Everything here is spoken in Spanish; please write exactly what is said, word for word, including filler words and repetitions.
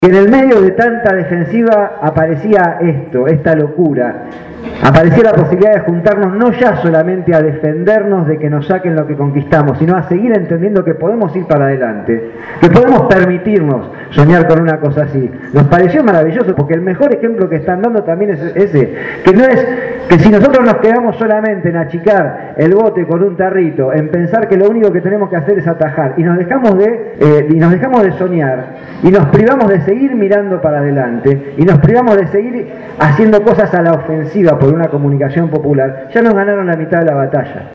En el medio de tanta defensiva aparecía esto, esta locura. Aparecía la posibilidad de juntarnos no ya solamente a defendernos de que nos saquen lo que conquistamos, sino a seguir entendiendo que podemos ir para adelante, que podemos permitirnos soñar con una cosa así. Nos pareció maravilloso porque el mejor ejemplo que están dando también es ese, que no es que si nosotros nos quedamos solamente en achicar el bote con un tarrito, en pensar que lo único que tenemos que hacer es atajar y nos dejamos de, eh, y nos dejamos de soñar y nos privamos de seguir mirando para adelante y nos privamos de seguir haciendo cosas a la ofensiva por una comunicación popular, ya nos ganaron la mitad de la batalla.